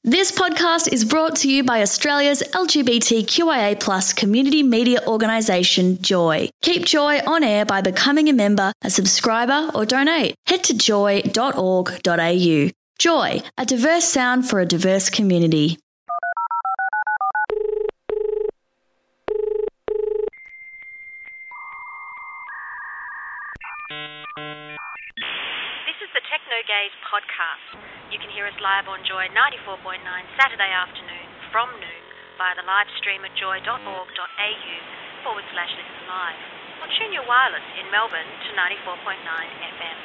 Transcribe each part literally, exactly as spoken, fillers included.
This podcast is brought to you by Australia's L G B T Q I A plus community media organisation, Joy. Keep Joy on air by becoming a member, a subscriber or donate. Head to joy dot org dot a u. Joy, a diverse sound for a diverse community. This is the Techno Gaze podcast. You can hear us live on Joy ninety-four point nine Saturday afternoon from noon via the live stream at joy dot org dot a u forward slash listen live. Or tune your wireless in Melbourne to ninety-four point nine F M.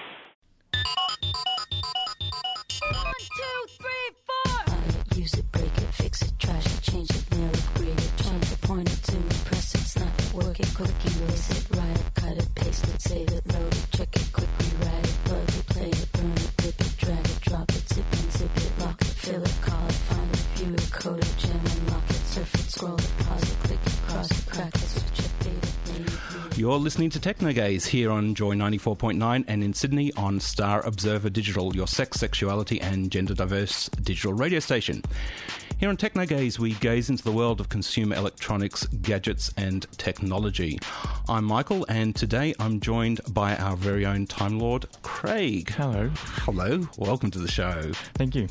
One, two, three, four. Buy it, use it, break it, fix it, trash it, change it, nail it, grade it, change it, point it to me, press it, snap it, work it, click it, erase it, write it, cut it, paste it, save it, load it, check it, quick rewrite it, plug it, play it, burn it, rip it, drag it, drop it, zip and zip it, lock it, fill it, call it, find it, view it, code it, jam and lock it, surf it, scroll it, pause it, click it, cross it, crack it, switch it, date it, name it. You're listening to Technogaze here on Joy ninety-four point nine and in Sydney on Star Observer Digital, your sex, sexuality and gender diverse digital radio station. Here on Technogaze, we gaze into the world of consumer electronics, gadgets and technology. I'm Michael, and today I'm joined by our very own Time Lord, Craig. Hello. Hello. Welcome to the show. Thank you.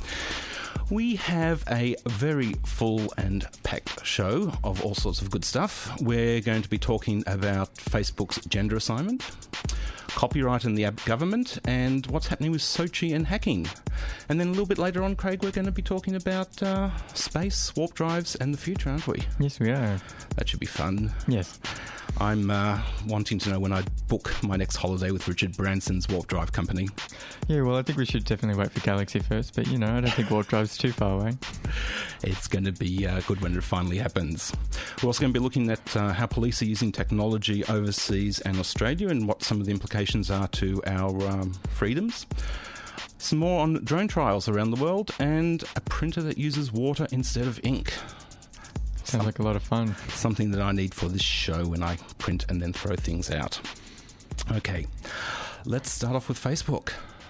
We have a very full and packed show of all sorts of good stuff. We're going to be talking about Facebook's gender assignment, copyright and the government, and what's happening with Sochi and hacking. And then a little bit later on, Craig, we're going to be talking about uh, space, warp drives, and the future, aren't we? Yes, we are. That should be fun. Yes. I'm uh, wanting to know when I book my next holiday with Richard Branson's warp drive company. Yeah, well, I think we should definitely wait for Galaxy first, but, you know, I don't think warp drive's too far away. It's going to be uh, good when it finally happens. We're also going to be looking at uh, how police are using technology overseas and Australia and what some of the implications are to our um, freedoms. Some more on drone trials around the world and a printer that uses water instead of ink. Sounds Some, like a lot of fun. Something that I need for this show when I print and then throw things out. Okay, let's start off with Facebook.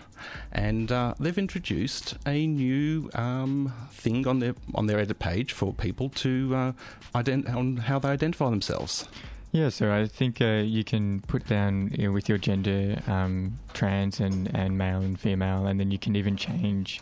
And uh, they've introduced a new um, thing on their on their edit page for people to uh, ident- on how they identify themselves. Yeah, so I think uh, you can put down, you know, with your gender, um, trans and, and male and female, and then you can even change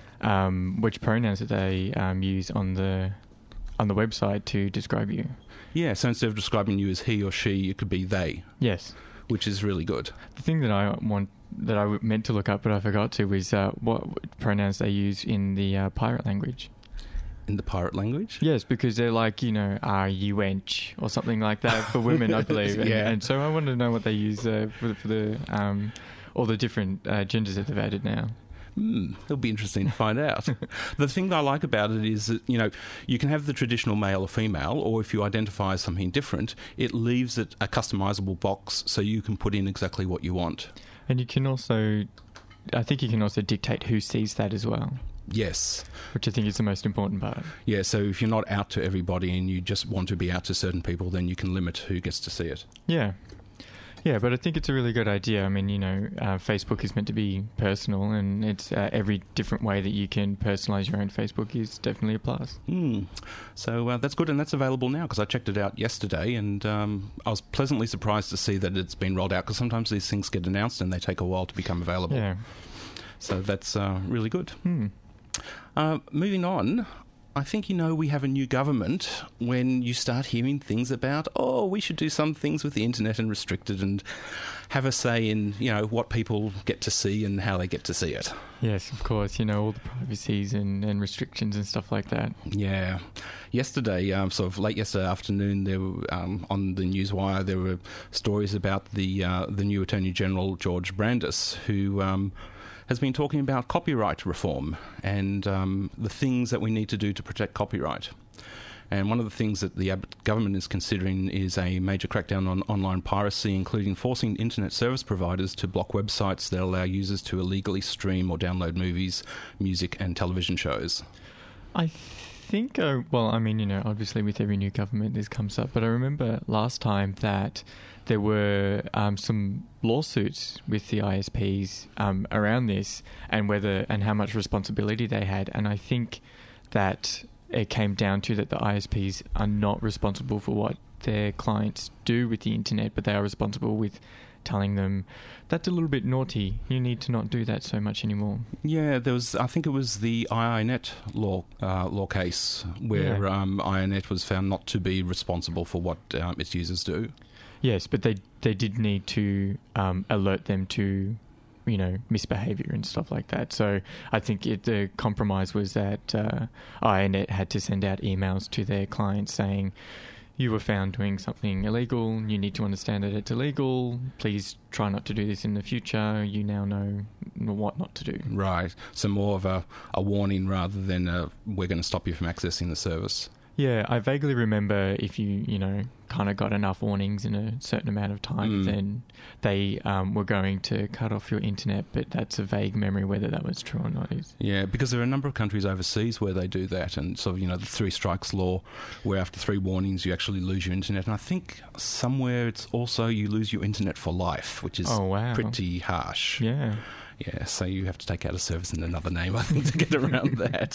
um, which pronouns that they um, use on the on the website to describe you. Yeah, so instead of describing you as he or she, it could be they. Yes. Which is really good. The thing that I want that I meant to look up but I forgot to was uh, what pronouns they use in the uh, pirate language. In the pirate language? Yes, because they're like, you know, are you wench or something like that for women, I believe. And, yeah. and so I wanted to know what they use uh, for, for the um, all the different uh, genders that they've added now. Hmm, it'll be interesting to find out. The thing that I like about it is that, you know, you can have the traditional male or female, or if you identify as something different, it leaves it a customizable box so you can put in exactly what you want. And you can also, I think you can also dictate who sees that as well. Yes. Which I think is the most important part. Yeah, so if you're not out to everybody and you just want to be out to certain people, then you can limit who gets to see it. Yeah. Yeah, but I think it's a really good idea. I mean, you know, uh, Facebook is meant to be personal, and it's uh, every different way that you can personalise your own Facebook is definitely a plus. Mm. So uh, that's good, and that's available now, because I checked it out yesterday, and um, I was pleasantly surprised to see that it's been rolled out, because sometimes these things get announced and they take a while to become available. Yeah. So that's uh, really good. Hmm. Uh, moving on, I think you know we have a new government when you start hearing things about, oh, we should do some things with the internet and restrict it and have a say in, you know, what people get to see and how they get to see it. Yes, of course, you know, all the privacies and, and restrictions and stuff like that. Yeah. Yesterday, um, sort of late yesterday afternoon, there were, um, on the Newswire, there were stories about the uh, the new Attorney General, George Brandis, who Um, has been talking about copyright reform and um, the things that we need to do to protect copyright. And one of the things that the government is considering is a major crackdown on online piracy, including forcing internet service providers to block websites that allow users to illegally stream or download movies, music and television shows. I think, uh, well, I mean, you know, obviously with every new government this comes up, but I remember last time that there were um, some lawsuits with the I S Ps um, around this and whether and how much responsibility they had. And I think that it came down to that the I S Ps are not responsible for what their clients do with the internet, but they are responsible with telling them that's a little bit naughty. You need to not do that so much anymore. Yeah, there was. I think it was the I I Net law uh, law case where Yeah. um, I I Net was found not to be responsible for what um, its users do. Yes, but they they did need to um, alert them to, you know, misbehaviour and stuff like that. So I think it, the compromise was that uh, I I Net had to send out emails to their clients saying, you were found doing something illegal, you need to understand that it's illegal, please try not to do this in the future, you now know what not to do. Right. So more of a, a warning rather than a, we're going to stop you from accessing the service. Yeah, I vaguely remember if you, you know, kind of got enough warnings in a certain amount of time, Mm. then they um, were going to cut off your internet, but that's a vague memory whether that was true or not. Is Yeah, because there are a number of countries overseas where they do that, and sort of, you know, the three strikes law, where after three warnings you actually lose your internet. And I think somewhere it's also you lose your internet for life, which is Oh, wow. pretty harsh. Yeah. Yeah, so you have to take out a service in another name, I think, to get around that.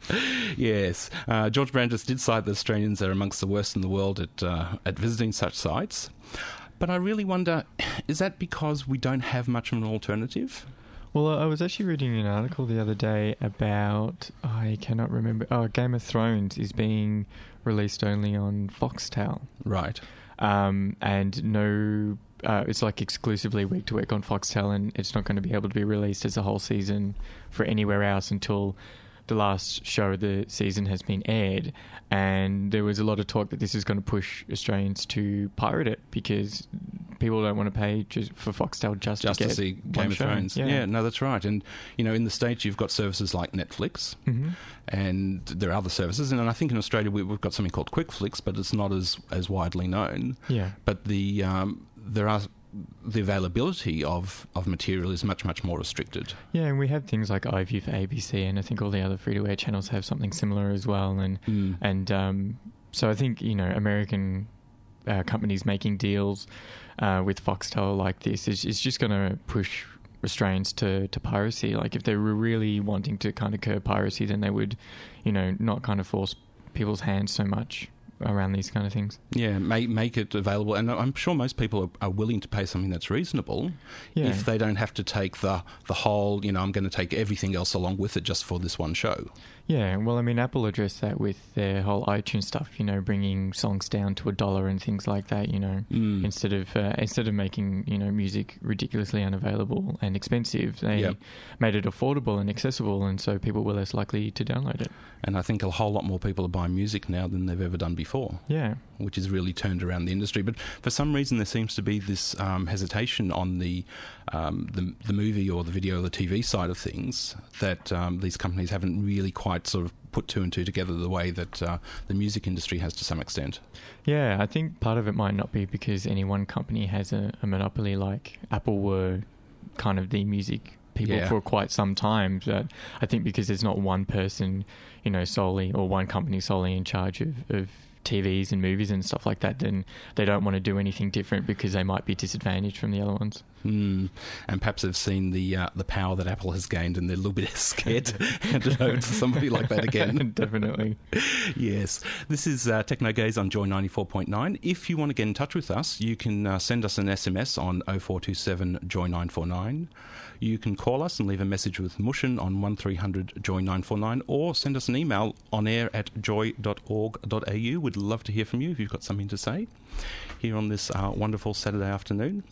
Yes. Uh, George Brandis did cite that Australians are amongst the worst in the world at uh, at visiting such sites. But I really wonder, is that because we don't have much of an alternative? Well, I was actually reading an article the other day about, I cannot remember, oh, Game of Thrones is being released only on Foxtel. Right. Um, and no, uh, it's like exclusively week to week on Foxtel, and it's not going to be able to be released as a whole season for anywhere else until the last show of the season has been aired. And there was a lot of talk that this is going to push Australians to pirate it because people don't want to pay just for Foxtel just, Just to, to get see one Game of show. Thrones. Yeah. Yeah, no, that's right. And, you know, in the States you've got services like Netflix, hmm and there are other services. And I think in Australia we- we've got something called QuickFlix, but it's not as, as widely known. Yeah. But the um, there are the availability of, of material is much, much more restricted. Yeah, and we have things like iView for A B C, and I think all the other free-to-air channels have something similar as well. And Mm. and um, so I think, you know, American uh, companies making deals uh, with Foxtel like this is, is just going to push Australians to, to piracy. Like, if they were really wanting to kind of curb piracy, then they would, you know, not kind of force people's hands so much around these kind of things. Yeah, make make it available, and I'm sure most people are, are willing to pay something that's reasonable Yeah. if they don't have to take the the whole. You know, I'm going to take everything else along with it just for this one show. Yeah, well, I mean, Apple addressed that with their whole iTunes stuff, you know, bringing songs down to a dollar and things like that, you know, Mm. instead of uh, instead of making, you know, music ridiculously unavailable and expensive, they Yep. made it affordable and accessible, and so people were less likely to download it. And I think a whole lot more people are buying music now than they've ever done before, Yeah. which has really turned around the industry. But for some reason, there seems to be this um, hesitation on the, um, the the movie or the video or the T V side of things that um, these companies haven't really quite sort of put two and two together the way that uh, the music industry has to some extent. Yeah, I think part of it might not be because any one company has a, a monopoly, like Apple were kind of the music people Yeah. for quite some time. But I think because there's not one person, you know, solely, or one company solely in charge of, of T Vs and movies and stuff like that, then they don't want to do anything different because they might be disadvantaged from the other ones. Mm. And perhaps they've seen the uh, the power that Apple has gained, and they're a little bit scared to hand it over to somebody like that again. Definitely. Yes. This is uh, Techno Gaze on Joy ninety-four point nine. If you want to get in touch with us, you can uh, send us an S M S on oh four two seven Joy nine four nine. You can call us and leave a message with Mushin on one three hundred Joy nine four nine, or send us an email on air at joy dot org dot a u. We'd love to hear from you if you've got something to say here on this uh, wonderful Saturday afternoon.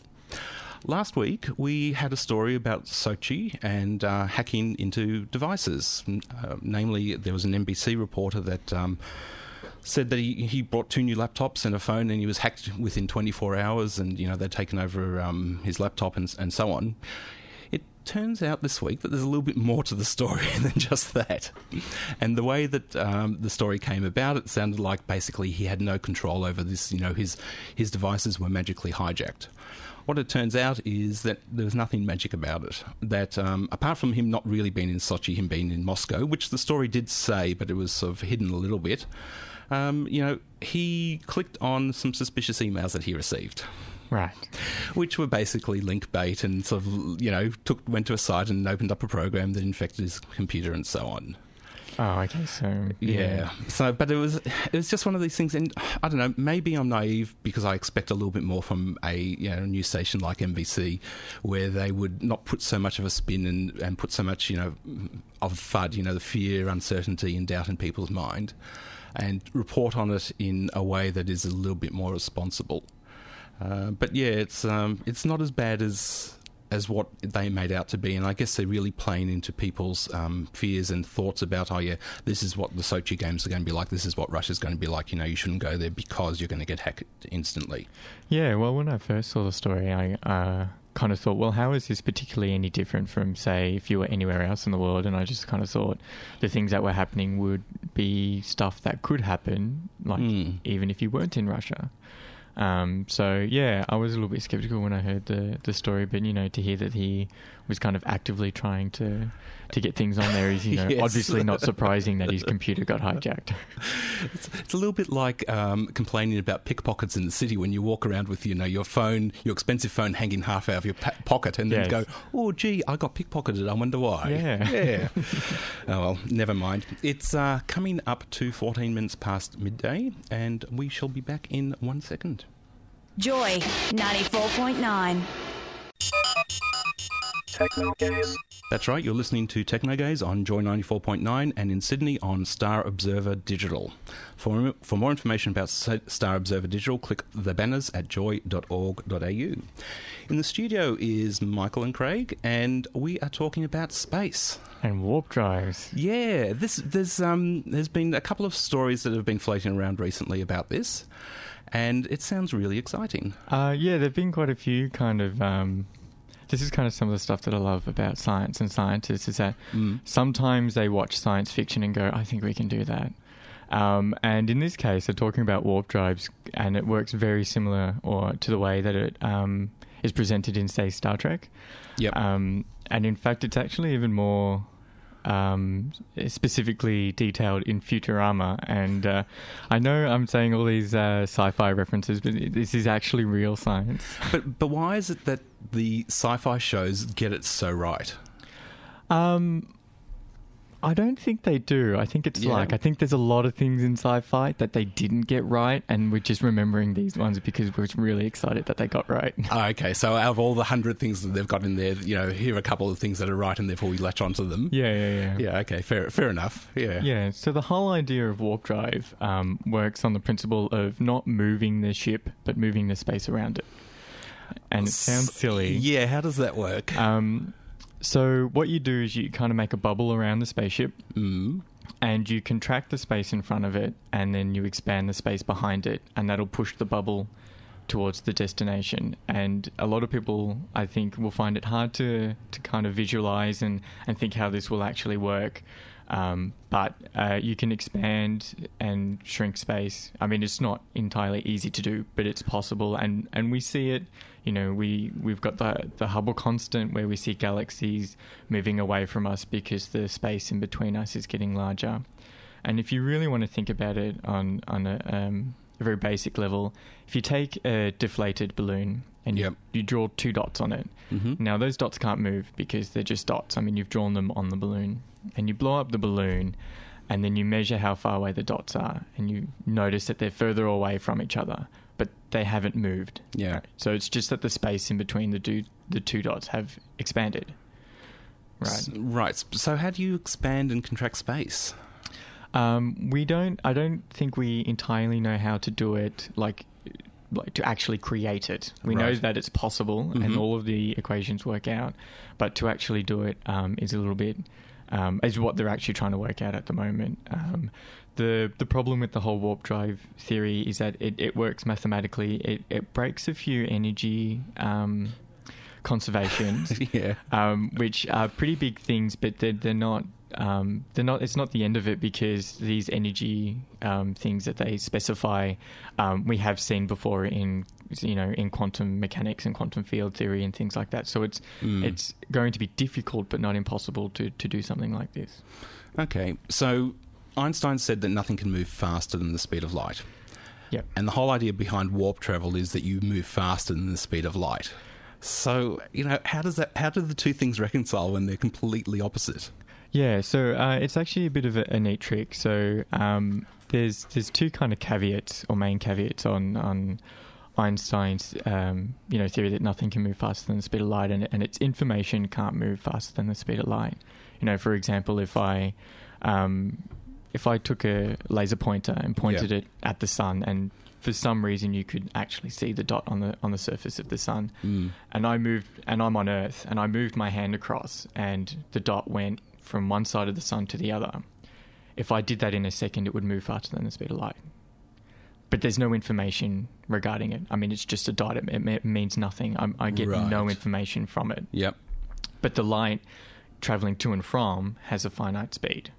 Last week, we had a story about Sochi and uh, hacking into devices. Uh, namely, there was an N B C reporter that um, said that he, he brought two new laptops and a phone, and he was hacked within twenty-four hours, and, you know, they'd taken over um, his laptop and, and so on. It turns out this week that there's a little bit more to the story than just that. And the way that um, the story came about, it sounded like basically he had no control over this, you know, his his devices were magically hijacked. What it turns out is that there's nothing magic about it. That um, apart from him not really being in Sochi, him being in Moscow, which the story did say, but it was sort of hidden a little bit, um, you know, he clicked on some suspicious emails that he received. Right. Which were basically link bait and sort of, you know, took went to a site and opened up a program that infected his computer and so on. Oh, okay. So yeah. yeah. So, but it was it was just one of these things, and I don't know. Maybe I'm naive because I expect a little bit more from a you know news station like M B C, where they would not put so much of a spin and, and put so much you know of FUD, you know, the fear, uncertainty, and doubt in people's mind, and report on it in a way that is a little bit more responsible. Uh, but yeah, it's um, it's not as bad as. as what they made out to be, and I guess they're really playing into people's um, fears and thoughts about, oh yeah, this is what the Sochi Games are going to be like, this is what Russia's going to be like, you know, you shouldn't go there because you're going to get hacked instantly. Yeah, well, when I first saw the story, I uh, kind of thought, well, how is this particularly any different from, say, if you were anywhere else in the world? And I just kind of thought the things that were happening would be stuff that could happen, like mm. even if you weren't in Russia. Um, so yeah, I was a little bit skeptical when I heard the, the story, but you know, to hear that he was kind of actively trying to to get things on there is, you know, yes. obviously not surprising that his computer got hijacked. It's, it's a little bit like um, complaining about pickpockets in the city when you walk around with, you know, your phone, your expensive phone hanging half out of your pa- pocket and then yes. go, oh, gee, I got pickpocketed, I wonder why. Yeah. Yeah. Oh, well, never mind. It's uh, coming up to fourteen minutes past midday, and we shall be back in one second. Joy ninety-four point nine. Technogaze. That's right, you're listening to Technogaze on Joy ninety-four point nine and in Sydney on Star Observer Digital. For, for more information about Star Observer Digital, click the banners at joy dot org dot a u. In the studio is Michael and Craig, and we are talking about space. And warp drives. Yeah, this there's um there's been a couple of stories that have been floating around recently about this, and it sounds really exciting. Uh, yeah, there have been quite a few kind of... Um This is kind of some of the stuff that I love about science and scientists is that mm. sometimes they watch science fiction and go, I think we can do that. Um, and in this case, they're talking about warp drives, and it works very similar or to the way that it um, is presented in, say, Star Trek. Yep. Um, and in fact, it's actually even more... Um, specifically detailed in Futurama, and uh, I know I'm saying all these uh, sci-fi references, but this is actually real science. But but why is it that the sci-fi shows get it so right? Um, I don't think they do. I think it's yeah. like, I think there's a lot of things in sci-fi that they didn't get right, and we're just remembering these ones because we're really excited that they got right. Oh, okay, so out of all the hundred things that they've got in there, you know, here are a couple of things that are right, and therefore we latch onto them. Yeah, yeah, yeah. Yeah, okay, fair fair enough, yeah. Yeah, so the whole idea of warp drive um, works on the principle of not moving the ship, but moving the space around it. And it sounds silly. Yeah, how does that work? Um... So what you do is you kind of make a bubble around the spaceship mm. and you contract the space in front of it, and then you expand the space behind it, and that'll push the bubble towards the destination. And a lot of people, I think, will find it hard to, to kind of visualize and, and think how this will actually work. Um, but uh, you can expand and shrink space. I mean, it's not entirely easy to do, but it's possible. And, and we see it, you know, we, we've got the, the Hubble constant where we see galaxies moving away from us because the space in between us is getting larger. And if you really want to think about it on, on a, um, a very basic level, if you take a deflated balloon and yep. you, you draw two dots on it, mm-hmm. now those dots can't move because they're just dots. I mean, you've drawn them on the balloon. And you blow up the balloon, and then you measure how far away the dots are, and you notice that they're further away from each other, but they haven't moved. Yeah. Right? So it's just that the space in between the two, the two dots have expanded. Right. S- right. So how do you expand and contract space? Um, we don't. I don't think we entirely know how to do it. Like. Like to actually create it. We right. know that it's possible, mm-hmm. and all of the equations work out, but to actually do it um, is a little bit um, is what they're actually trying to work out at the moment. Um, the the problem with the whole warp drive theory is that it, it works mathematically. It it breaks a few energy um, conservations, yeah, um, which are pretty big things, but they're they're not um, they're not. It's not the end of it, because these energy um, things that they specify, um, we have seen before in you know in quantum mechanics and quantum field theory and things like that. So it's Mm. it's going to be difficult, but not impossible to to do something like this. Okay, so Einstein said that nothing can move faster than the speed of light. Yep. And the whole idea behind warp travel is that you move faster than the speed of light. So, you know, how does that? How do the two things reconcile when they're completely opposite? Yeah, so uh, it's actually a bit of a, a neat trick. So um, there's there's two kind of caveats or main caveats on on Einstein's um, you know theory that nothing can move faster than the speed of light, and and its information can't move faster than the speed of light. You know, for example, if I um, if I took a laser pointer and pointed Yeah. it at the sun, and for some reason you could actually see the dot on the on the surface of the sun, Mm. and I moved, and I'm on Earth, and I moved my hand across, and the dot went from one side of the sun to the other. If I did that in a second, it would move faster than the speed of light. But there's no information regarding it. I mean, it's just a dot. It, it, it means nothing. I, I get Right. no information from it. Yep. But the light traveling to and from has a finite speed.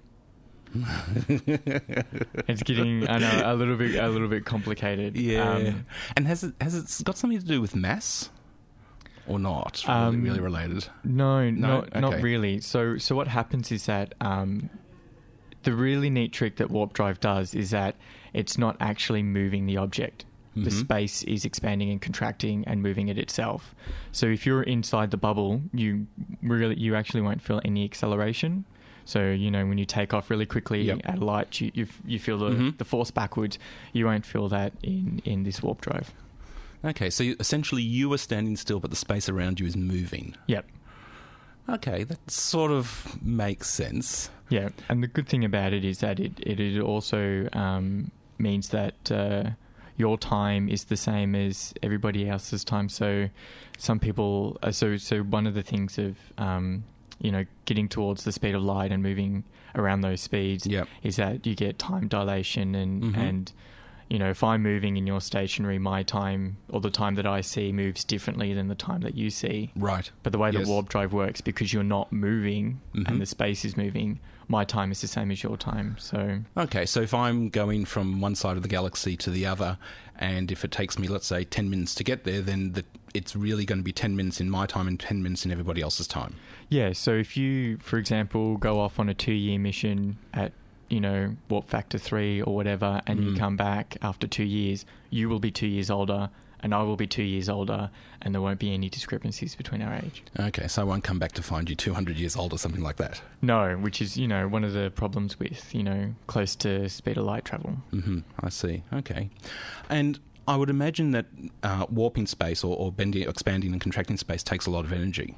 It's getting, I know, a little bit, a little bit complicated. Yeah. Um, and has it has it got something to do with mass, or not? Really, Um, really related. No, No? not not Okay. really. So so what happens is that um, the really neat trick that warp drive does is that it's not actually moving the object. The Mhm. space is expanding and contracting and moving it itself. So if you're inside the bubble, you really you actually won't feel any acceleration. So you know when you take off really quickly Yep. at a light, you you, you feel the, Mhm. the force backwards. You won't feel that in, in this warp drive. Okay, so you, essentially you are standing still, but the space around you is moving. Yep. Okay, that sort of makes sense. Yeah, and the good thing about it is that it it, it also um, means that uh, your time is the same as everybody else's time. So some people, uh, so so one of the things of um, you know getting towards the speed of light and moving around those speeds Yep. is that you get time dilation and Mhm. and you know if I'm moving and you're stationary, my time or the time that I see moves differently than the time that you see. Right. But the way Yes. the warp drive works, because you're not moving Mhm. and the space is moving, my time is the same as your time. So Okay, so if I'm going from one side of the galaxy to the other, and if it takes me, let's say, ten minutes to get there, then the, it's really going to be ten minutes in my time and ten minutes in everybody else's time. yeah, so if you, for example, go off on a two-year mission at, you know, warp factor three or whatever, and Mm. you come back after two years, you will be two years older, and I will be two years older, and there won't be any discrepancies between our age. Okay, so I won't come back to find you two hundred years old or something like that. No, which is, you know, one of the problems with, you know, close to speed of light travel. hmm I see. Okay. And I would imagine that uh, warping space or, or bending, expanding and contracting space takes a lot of energy.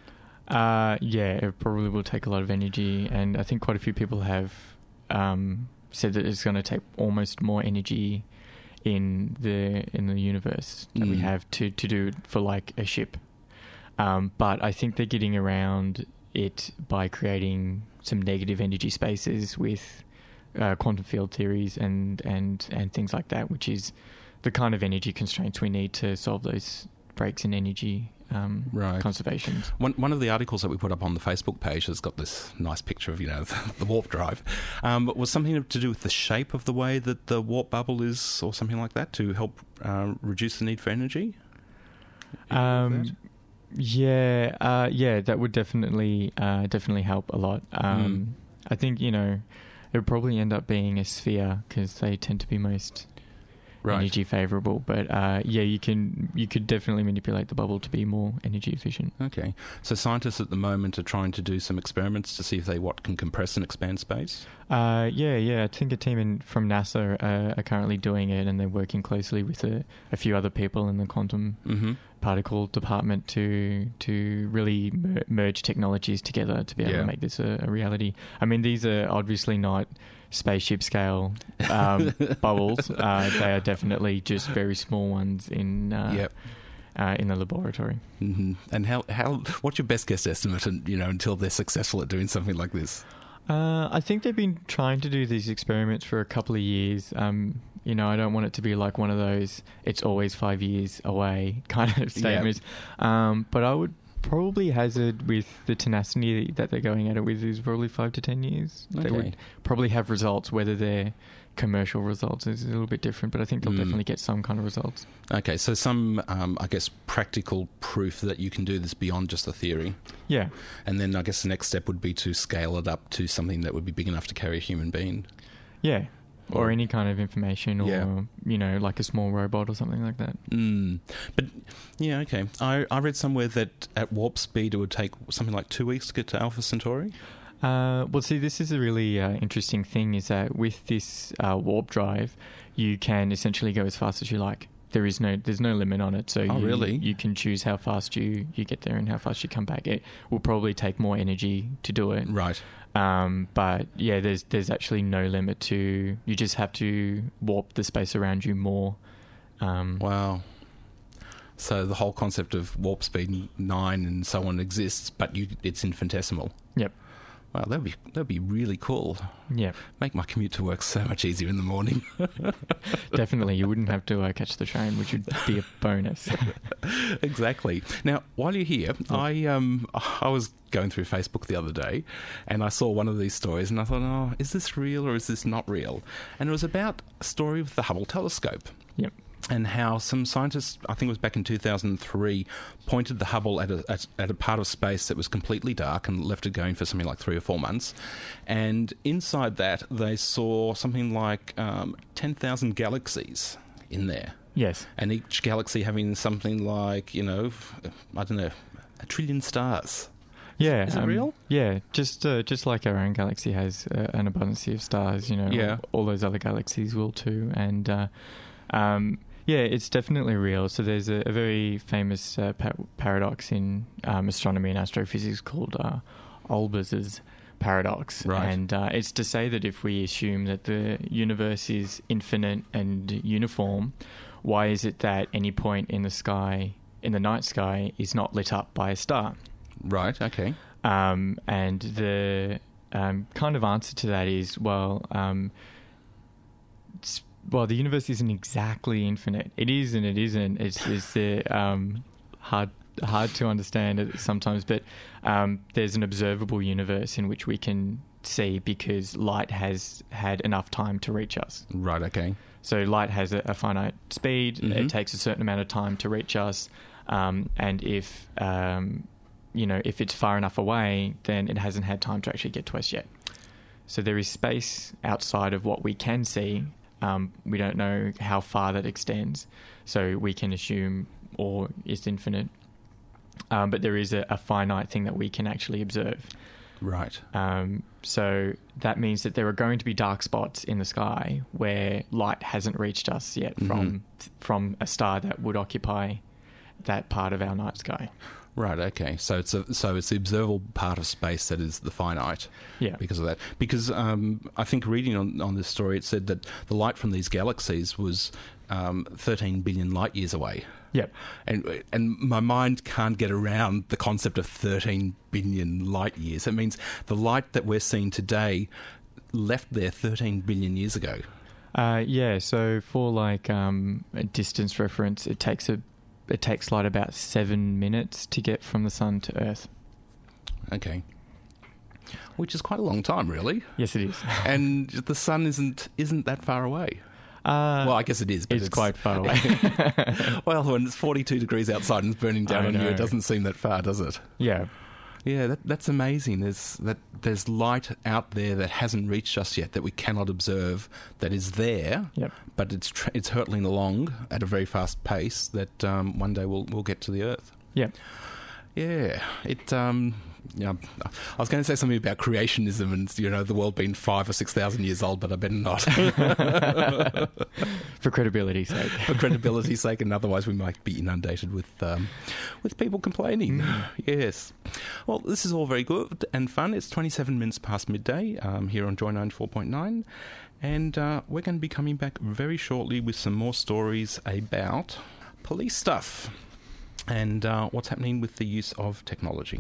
Uh, yeah, it probably will take a lot of energy, and I think quite a few people have um, said that it's going to take almost more energy in the in the universe that we Mm. have to, to do it for like a ship. Um, but I think they're getting around it by creating some negative energy spaces with uh, quantum field theories and, and, and things like that, which is the kind of energy constraints we need to solve those breaks in energy um, Right. conservations. One, one of the articles that we put up on the Facebook page has got this nice picture of, you know, the, the warp drive. Um, was something to do with the shape of the way that the warp bubble is, or something like that, to help uh, reduce the need for energy? You know that? Um, yeah, uh, yeah, that would definitely, uh, definitely help a lot. Um, I think, you know, it would probably end up being a sphere because they tend to be most Right. energy favorable. But uh, yeah, you can, you could definitely manipulate the bubble to be more energy efficient. Okay. So scientists at the moment are trying to do some experiments to see if they what can compress and expand space? Uh, yeah, yeah. I think a team in, from NASA uh, are currently doing it, and they're working closely with a, a few other people in the quantum Mm-hmm. particle department to to really mer- merge technologies together to be able Yeah. to make this a, a reality. I mean, these are obviously not spaceship scale um, bubbles. Uh, they are definitely just very small ones in uh, Yep. uh, in the laboratory. Mm-hmm. And how, how, what's your best guess estimate, and, you know, until they're successful at doing something like this? Uh, I think they've been trying to do these experiments for a couple of years. Um, you know, I don't want it to be like one of those "it's always five years away" kind of statements. Um, but I would probably hazard with the tenacity that they're going at it with is probably five to ten years. Okay. They would probably have results, whether they're commercial results is a little bit different, but I think they'll Mm. definitely get some kind of results. Okay, so some, um, I guess, practical proof that you can do this beyond just a theory. Yeah. And then I guess the next step would be to scale it up to something that would be big enough to carry a human being. Yeah. Or Or- any kind of information, or, Yeah. you know, like a small robot or something like that. Mm. But, yeah, okay. I, I read somewhere that at warp speed it would take something like two weeks to get to Alpha Centauri. Uh, well, see, this is a really uh, interesting thing, is that with this uh, warp drive, you can essentially go as fast as you like. There is no, there's no limit on it. So Oh, you, really? you can choose how fast you, you get there and how fast you come back. It will probably take more energy to do it. Right. Um, but yeah, there's there's actually no limit to. You just have to warp the space around you more. Um, Wow. So the whole concept of warp speed nine and so on exists, but you, it's infinitesimal. Yep. Wow, that'd be that'd be really cool. Yeah. Make my commute to work so much easier in the morning. Definitely, you wouldn't have to uh, catch the train, which would be a bonus. Exactly. Now, while you're here, I um I was going through Facebook the other day, and I saw one of these stories, and I thought, oh, is this real or is this not real? And it was about a story with the Hubble telescope. Yep. And how some scientists, I think it was back in two thousand three, pointed the Hubble at a, at, at a part of space that was completely dark and left it going for something like three or four months. And inside that, they saw something like um, ten thousand galaxies in there. Yes. And each galaxy having something like, you know, I don't know, a trillion stars. Yeah. Is it um, real? Yeah. Just uh, just like our own galaxy has uh, an abundance of stars, you know, Yeah. all, all those other galaxies will too. And uh, um, yeah, it's definitely real. So there's a, a very famous uh, pa- paradox in um, astronomy and astrophysics called uh, Olbers's paradox. Right. And uh, it's to say that if we assume that the universe is infinite and uniform, why is it that any point in the sky, in the night sky, is not lit up by a star? Right, okay. Um, and the um, kind of answer to that is, well, um, s- well, the universe isn't exactly infinite. It is and it isn't. It's, it's the, um, hard hard to understand it sometimes, but um, there's an observable universe in which we can see because light has had enough time to reach us. Right, okay. So light has a, a finite speed. Mhm. It takes a certain amount of time to reach us, um, and if um, you know if it's far enough away, then it hasn't had time to actually get to us yet. So there is space outside of what we can see. Um, we don't know how far that extends, so we can assume or it's infinite. Um, but there is a, a finite thing that we can actually observe. Right. Um, so that means that there are going to be dark spots in the sky where light hasn't reached us yet from from a star that would occupy that part of our night sky. Right, okay. So it's a, so it's the observable part of space that is the finite. Yeah. Because of that. Because um, I think reading on, on this story, it said that the light from these galaxies was um, thirteen billion light years away. Yep. And and my mind can't get around the concept of thirteen billion light years. It means the light that we're seeing today left there thirteen billion years ago. Uh, yeah. So for like um, a distance reference, it takes a it takes light about seven minutes to get from the sun to Earth. Okay. Which is quite a long time, really. Yes, it is. And the sun isn't isn't that far away. Uh, Well, I guess it is, but it's, it's quite far away. Well, when it's forty-two degrees outside and it's burning down I on you, know. it doesn't seem that far, does it? Yeah. Yeah, that, that's amazing. There's that there's light out there that hasn't reached us yet, that we cannot observe, that is there, Yep. but it's tr- it's hurtling along at a very fast pace. That um, one day we'll we'll get to the Earth. Yeah. Yeah, it. Um, yeah, I was going to say something about creationism and you know the world being five or six thousand years old, but I better not. For credibility's sake. For credibility's sake, and otherwise we might be inundated with um, with people complaining. Yes. Well, this is all very good and fun. It's twenty-seven minutes past midday um, here on Joy ninety-four point nine, and uh, we're going to be coming back very shortly with some more stories about police stuff and uh, what's happening with the use of technology.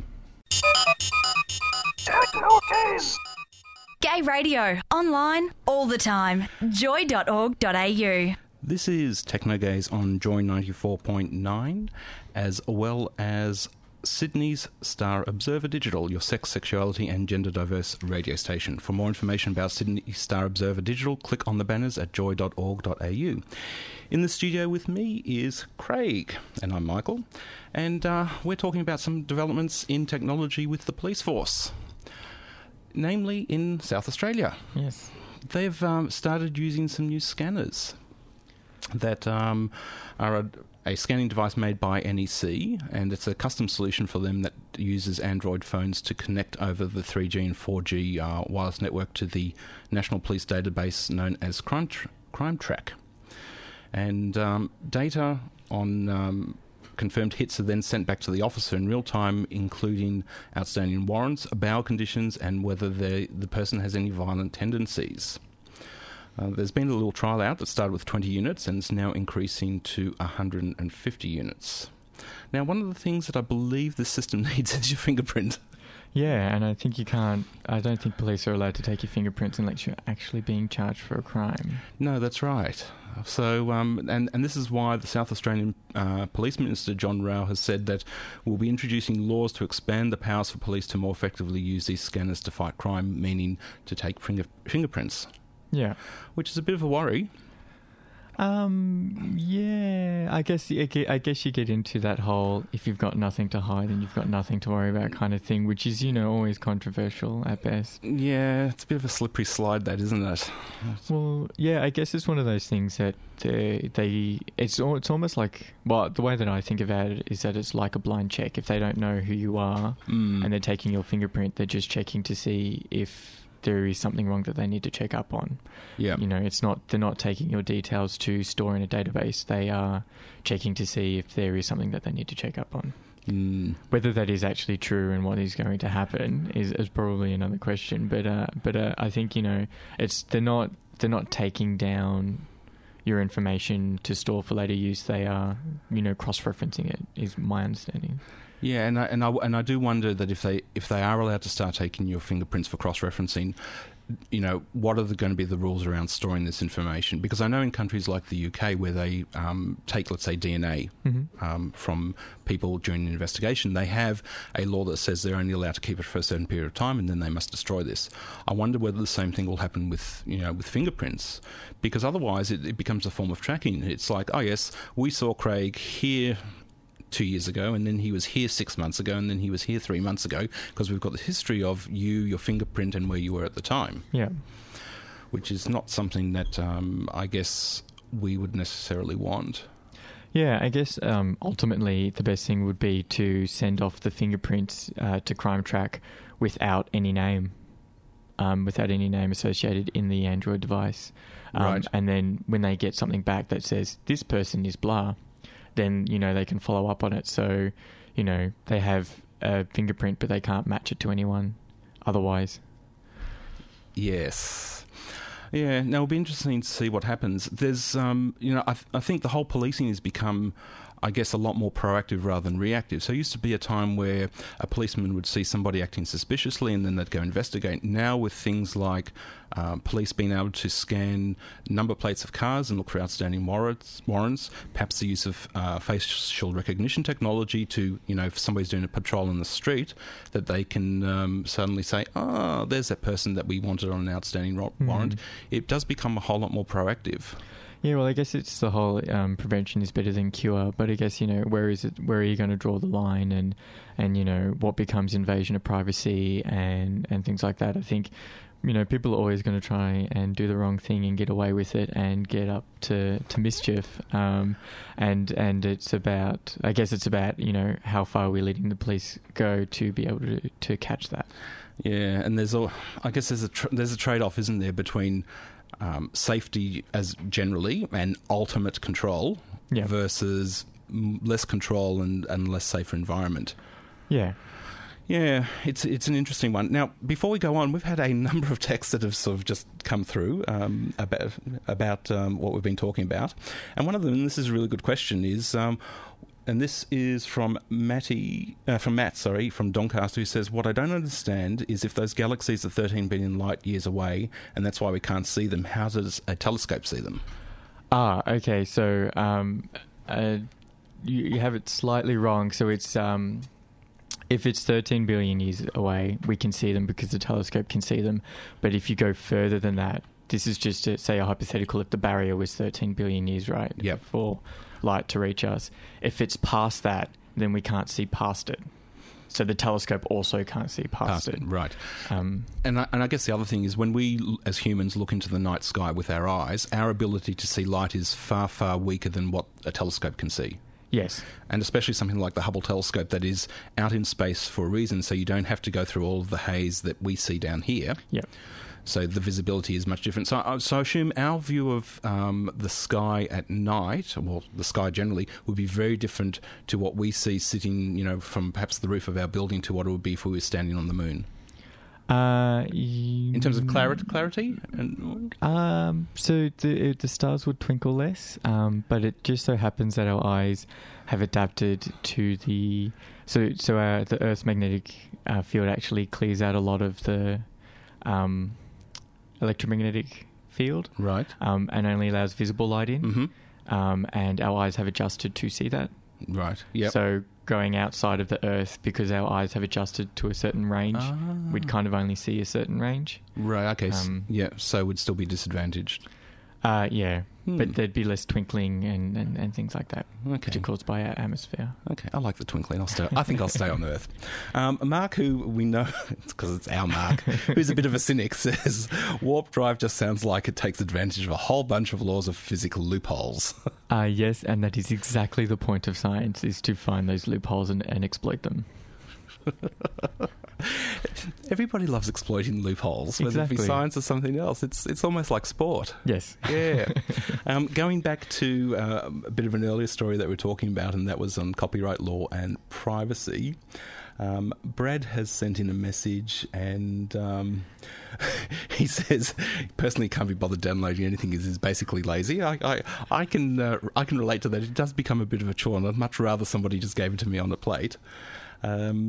Gay radio, online, all the time. joy dot org dot a u. This is Technogaze on Joy ninety-four point nine, as well as Sydney's Star Observer Digital, your sex, sexuality and gender diverse radio station. For more information about Sydney Star Observer Digital, click on the banners at joy dot org dot a u. In the studio with me is Craig, and I'm Michael, and uh, we're talking about some developments in technology with the police force, namely in South Australia. Yes. They've um, started using some new scanners that um, are a, a scanning device made by N E C, and it's a custom solution for them that uses Android phones to connect over the three G and four G uh, wireless network to the National Police database known as Crime, Tr- Crime Track. And um, data on um, confirmed hits are then sent back to the officer in real time, including outstanding warrants, bail conditions, and whether the the person has any violent tendencies. Uh, there's been a little trial out that started with twenty units and is now increasing to one hundred fifty units. Now, one of the things that I believe this system needs is your fingerprint. Yeah, and I think you can't, I don't think police are allowed to take your fingerprints unless you're actually being charged for a crime. No, that's right. So, um, and, and this is why the South Australian uh, Police Minister, John Rao, has said that we'll be introducing laws to expand the powers for police to more effectively use these scanners to fight crime, meaning to take finger, fingerprints. Yeah. Which is a bit of a worry. Um. Yeah. I guess. I guess you get into that whole "if you've got nothing to hide, then you've got nothing to worry about" kind of thing, which is, you know, always controversial at best. Yeah, it's a bit of a slippery slide, that, isn't it? Well, yeah. I guess it's one of those things that they. they it's it's almost like, well, the way that I think about it is that it's like a blind check. If they don't know who you are mm. and they're taking your fingerprint, they're just checking to see if there is something wrong that they need to check up on. Yeah. You know, it's not, they're not taking your details to store in a database. They are checking to see if there is something that they need to check up on. Mm. Whether that is actually true and what is going to happen is, is probably another question. But uh, but uh, I think, you know, it's they're not they're not taking down your information to store for later use. They are, you know, cross-referencing it, is my understanding. Yeah, and I, and I and I do wonder that if they if they are allowed to start taking your fingerprints for cross-referencing, you know, what are the, going to be the rules around storing this information? Because I know in countries like the U K where they um, take, let's say, D N A mm-hmm. um, from people during an investigation, they have a law that says they're only allowed to keep it for a certain period of time and then they must destroy this. I wonder whether the same thing will happen with, you know, with fingerprints, because otherwise it, it becomes a form of tracking. It's like, oh yes, we saw Craig here two years ago, and then he was here six months ago, and then he was here three months ago, because we've got the history of you, your fingerprint, and where you were at the time. Yeah. Which is not something that um, I guess we would necessarily want. Yeah, I guess um, ultimately the best thing would be to send off the fingerprints uh, to Crime Track without any name, um, without any name associated in the Android device. Um, right. And then when they get something back that says, this person is blah, then, you know, they can follow up on it. So, you know, they have a fingerprint, but they can't match it to anyone otherwise. Yes. Yeah, now it'll be interesting to see what happens. There's, um, you know, I, th- I think the whole policing has become, I guess, a lot more proactive rather than reactive. So it used to be a time where a policeman would see somebody acting suspiciously and then they'd go investigate. Now with things like um, police being able to scan number plates of cars and look for outstanding warrants, warrants perhaps the use of uh, facial recognition technology to, you know, if somebody's doing a patrol in the street, that they can um, suddenly say, oh, there's that person that we wanted on an outstanding ro- mm. warrant. It does become a whole lot more proactive. Yeah, well, I guess it's the whole um, prevention is better than cure. But I guess, you know, where is it? Where are you going to draw the line, and and you know what becomes invasion of privacy and and things like that? I think, you know, people are always going to try and do the wrong thing and get away with it and get up to to mischief. Um, and and it's about, I guess, it's about, you know, how far we're letting the police go to be able to to catch that. Yeah, and there's a, I guess there's a tr- there's a trade-off, isn't there, between Um, safety as generally and ultimate control yeah. versus m- less control and, and less safer environment. Yeah. Yeah, it's it's an interesting one. Now, before we go on, we've had a number of texts that have sort of just come through um, about about um, what we've been talking about. And one of them, and this is a really good question, is... Um, And this is from Matty, uh, from Matt, sorry, from Doncaster, who says, what I don't understand is if those galaxies are thirteen billion light years away, and that's why we can't see them, how does a telescope see them? Ah, okay, so um, uh, you, you have it slightly wrong. So it's um, if it's thirteen billion years away, we can see them because the telescope can see them. But if you go further than that, this is just to say a hypothetical, if the barrier was thirteen billion years, right? Yep. For light to reach us. If it's past that, then we can't see past it. So the telescope also can't see past, Past it. it, right. Um, And I, and I guess the other thing is when we, l- as humans, look into the night sky with our eyes, our ability to see light is far, far weaker than what a telescope can see. yes. And especially something like the Hubble telescope that is out in space for a reason, so you don't have to go through all of the haze that we see down here. Yep. So the visibility is much different. So, I- so I assume our view of um, the sky at night, well, the sky generally, would be very different to what we see sitting, you know, from perhaps the roof of our building to what it would be if we were standing on the moon. Uh, In terms of clarity, clarity, and Um, so the the stars would twinkle less, um, but it just so happens that our eyes have adapted to the so so our, the Earth's magnetic uh, field actually clears out a lot of the um, electromagnetic field, right, um, and only allows visible light in. mm-hmm. Um, and our eyes have adjusted to see that. right, yeah. So going outside of the Earth, because our eyes have adjusted to a certain range, Ah. we'd kind of only see a certain range. Right, okay, s- Um, yeah, so would still be disadvantaged. Uh, yeah, Hmm. but there'd be less twinkling and, and, and things like that, which Okay. are caused by our atmosphere. Okay, I like the twinkling. I'll stay. I think I'll stay on Earth. Um, Mark, who we know, it's because it's our Mark, who's a bit of a cynic, says warp drive just sounds like it takes advantage of a whole bunch of laws of physical loopholes. Uh, yes, and that is exactly the point of science, is to find those loopholes and, and exploit them. Everybody loves exploiting loopholes, whether it be Exactly. science or something else. It's it's almost like sport. Yes. Yeah. um, going back to uh, a bit of an earlier story that we're talking about, and that was on copyright law and privacy. Um, Brad has sent in a message, and um, he says he personally can't be bothered downloading anything. Is is basically lazy. I I, I can uh, I can relate to that. It does become a bit of a chore, and I'd much rather somebody just gave it to me on a plate. Um,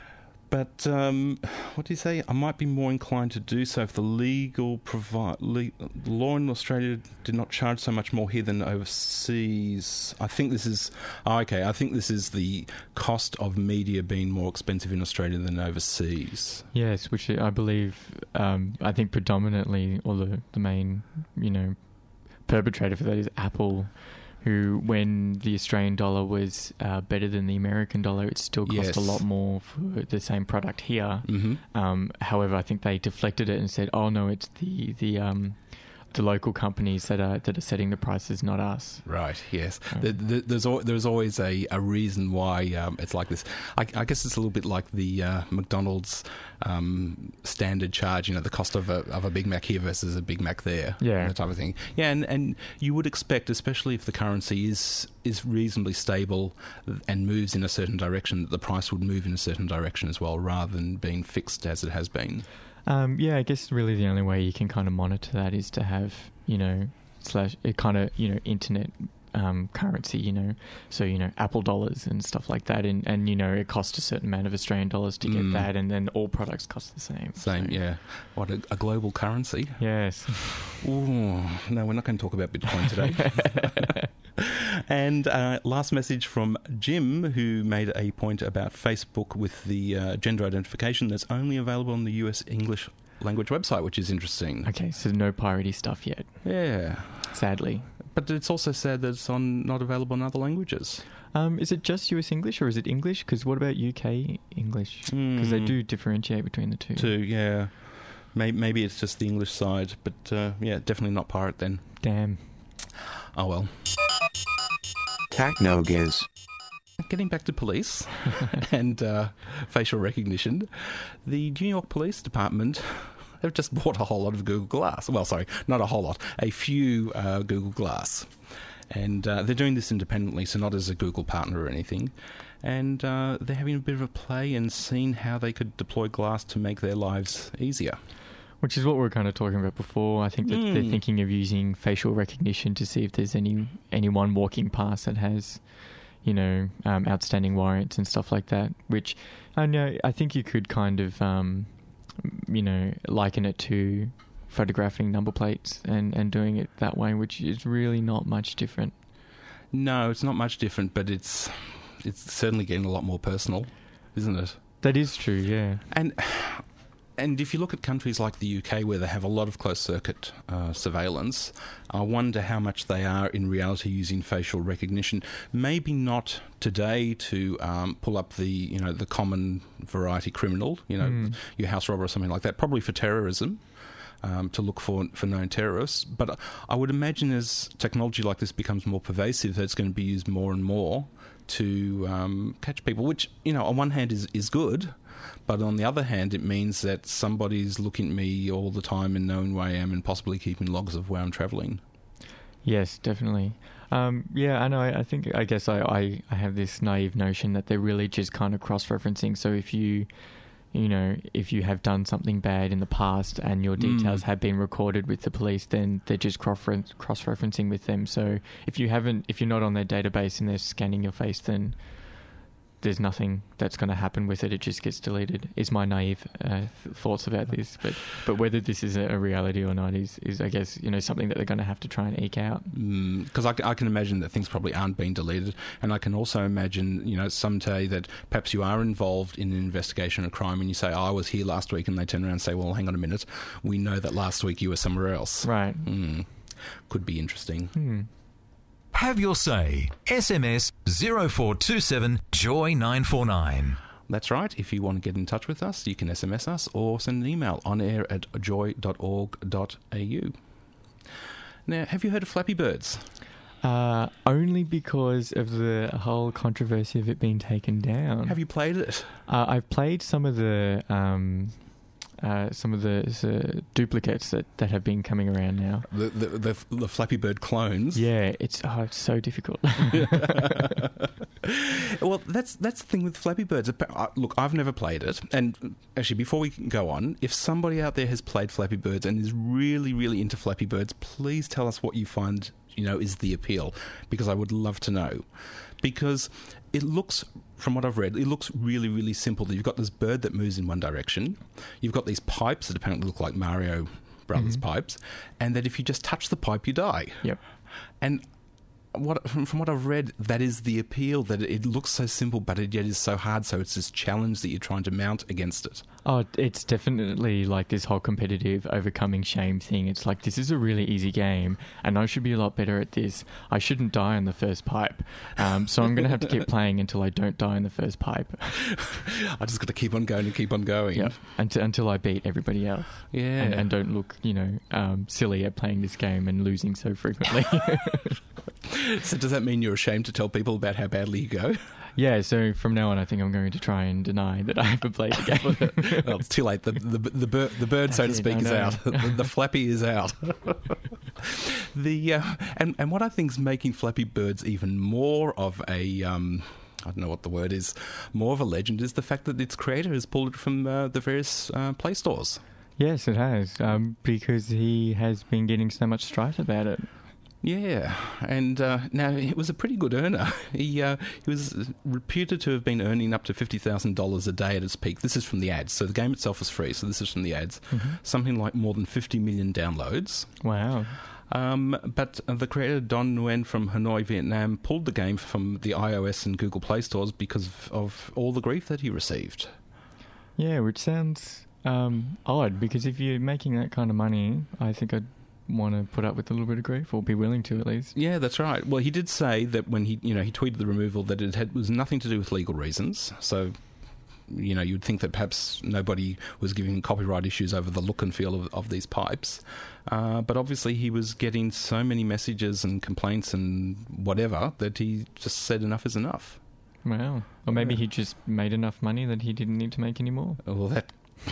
But um, what do you say? I might be more inclined to do so if the legal provi- le- law in Australia did not charge so much more here than overseas. I think this is oh, okay. I think this is the cost of media being more expensive in Australia than overseas. Yes, which I believe, um, I think predominantly, or the, the main, you know, perpetrator for that is Apple, who, when the Australian dollar was uh, better than the American dollar, it still cost Yes. a lot more for the same product here. Mm-hmm. Um, however, I think they deflected it and said, "Oh no, it's the the um, the local companies that are that are setting the prices, not us." Right. Yes. Oh. There, there, there's al- there's always a, a reason why um, it's like this. I, I guess it's a little bit like the uh, McDonald's um, standard charge. You know, the cost of a of a Big Mac here versus a Big Mac there. Yeah. That type of thing. Yeah, and, and you would expect, especially if the currency is is reasonably stable and moves in a certain direction, that the price would move in a certain direction as well, rather than being fixed as it has been. Um, yeah, I guess really the only way you can kind of monitor that is to have, you know, slash it kind of, you know, internet um, currency, you know, so, you know, Apple dollars and stuff like that. And, and, you know, it costs a certain amount of Australian dollars to get Mm. that. And then all products cost the same. Same, So, yeah. What, a, a global currency? Yes. Ooh, no, we're not going to talk about Bitcoin today. And uh, last message from Jim, who made a point about Facebook with the uh, gender identification that's only available on the U S English language website, which is interesting. Okay, so no piratey stuff yet, Yeah. sadly. But it's also said that it's on not available in other languages. Um, is it just U S English or is it English? Because what about U K English? Because they Mm. do differentiate between the two. Too, yeah. Maybe, maybe it's just the English side, but uh, yeah, definitely not pirate then. Damn. Oh well. Technogiz. Getting back to police and uh, facial recognition, the New York Police Department have just bought a whole lot of Google Glass. Well, sorry, not a whole lot, a few uh, Google Glass. And uh, they're doing this independently, so not as a Google partner or anything. And uh, they're having a bit of a play and seeing how they could deploy Glass to make their lives easier. Which is what we were kind of talking about before. I think that they're Mm. thinking of using facial recognition to see if there's any anyone walking past that has, you know, um, outstanding warrants and stuff like that. Which I know, I think you could kind of, um, you know, liken it to photographing number plates and, and doing it that way, which is really not much different. No, it's not much different, but it's it's certainly getting a lot more personal, isn't it? That is true, yeah. And and if you look at countries like the U K where they have a lot of closed-circuit uh, surveillance, I wonder how much they are in reality using facial recognition. Maybe not today to um, pull up the you know the common variety criminal, you know, mm. your house robber or something like that. Probably for terrorism. Um, to look for for known terrorists. But I would imagine as technology like this becomes more pervasive, that it's going to be used more and more to um, catch people, which, you know, on one hand is, is good, but on the other hand, it means that somebody's looking at me all the time and knowing where I am and possibly keeping logs of where I'm travelling. Yes, definitely. Um, yeah, I know. I, I think, I guess I, I, I have this naive notion that they're really just kind of cross-referencing. So if you... You know, if you have done something bad in the past and your details mm. have been recorded with the police, then they're just cross-referencing with them. So if you haven't, if you're not on their database and they're scanning your face, then there's nothing that's going to happen with it. It just gets deleted. Is my naive uh, th- thoughts about this, but but whether this is a, a reality or not is, is I guess, you know, something that they're going to have to try and eke out. Because mm, I, I can imagine that things probably aren't being deleted, and I can also imagine, you know, someday that perhaps you are involved in an investigation of crime, and you say, oh, I was here last week, and they turn around and say, well, hang on a minute, we know that last week you were somewhere else. Right. Mm, could be interesting. Hmm. Have your say. S M S zero four two seven joy nine four nine. That's right. If you want to get in touch with us, you can S M S us or send an email on air at joy dot org dot a u. Now, have you heard of Flappy Birds? Uh, only because of the whole controversy of it being taken down. Have you played it? Uh, I've played some of the... Um Uh, some of the uh, duplicates that, that have been coming around now. The the, the, the Flappy Bird clones. Yeah, it's oh, it's so difficult. Well, that's that's the thing with Flappy Birds. Look, I've never played it, and actually, before we go on, if somebody out there has played Flappy Birds and is really, really into Flappy Birds, please tell us what you find, you know, is the appeal, because I would love to know. Because it looks, from what I've read, it looks really, really simple. You've got this bird that moves in one direction. You've got these pipes that apparently look like Mario Brothers mm-hmm. pipes, and that if you just touch the pipe, you die. Yep. And what from, from what I've read, that is the appeal, that it, it looks so simple, but it yet is so hard, so it's this challenge that you're trying to mount against it. Oh, it's definitely like this whole competitive overcoming shame thing. It's like, this is a really easy game, and I should be a lot better at this. I shouldn't die on the first pipe. Um, so I'm going to have to keep playing until I don't die in the first pipe. I just got to keep on going and keep on going. Yep. Until, until I beat everybody else. Yeah. And, and don't look, you know, um, silly at playing this game and losing so frequently. So does that mean you're ashamed to tell people about how badly you go? Yeah, so from now on, I think I'm going to try and deny that I ever played the game. Well, it's too late. The the the, bir- the bird, That's so to it, speak, is out. The, the Flappy is out. the uh, and and what I think is making Flappy Birds even more of a um, I don't know what the word is, more of a legend, is the fact that its creator has pulled it from uh, the various uh, Play stores. Yes, it has, um, because he has been getting so much strife about it. Yeah, and uh, now it was a pretty good earner. He uh, he was reputed to have been earning up to fifty thousand dollars a day at its peak. This is from the ads, so the game itself is free, so this is from the ads. Mm-hmm. Something like more than fifty million downloads. Wow. Um, but the creator, Don Nguyen from Hanoi, Vietnam, pulled the game from the iOS and Google Play stores because of, of all the grief that he received. Yeah, which sounds um, odd, because if you're making that kind of money, I think I'd want to put up with a little bit of grief, or be willing to at least. Yeah, that's right. Well, he did say that when he, you know, he tweeted the removal, that it had was nothing to do with legal reasons. So, you know, you'd think that perhaps nobody was giving copyright issues over the look and feel of, of these pipes. Uh, but obviously he was getting so many messages and complaints and whatever that he just said enough is enough. Wow. Or maybe yeah. he just made enough money that he didn't need to make any more. Well, that...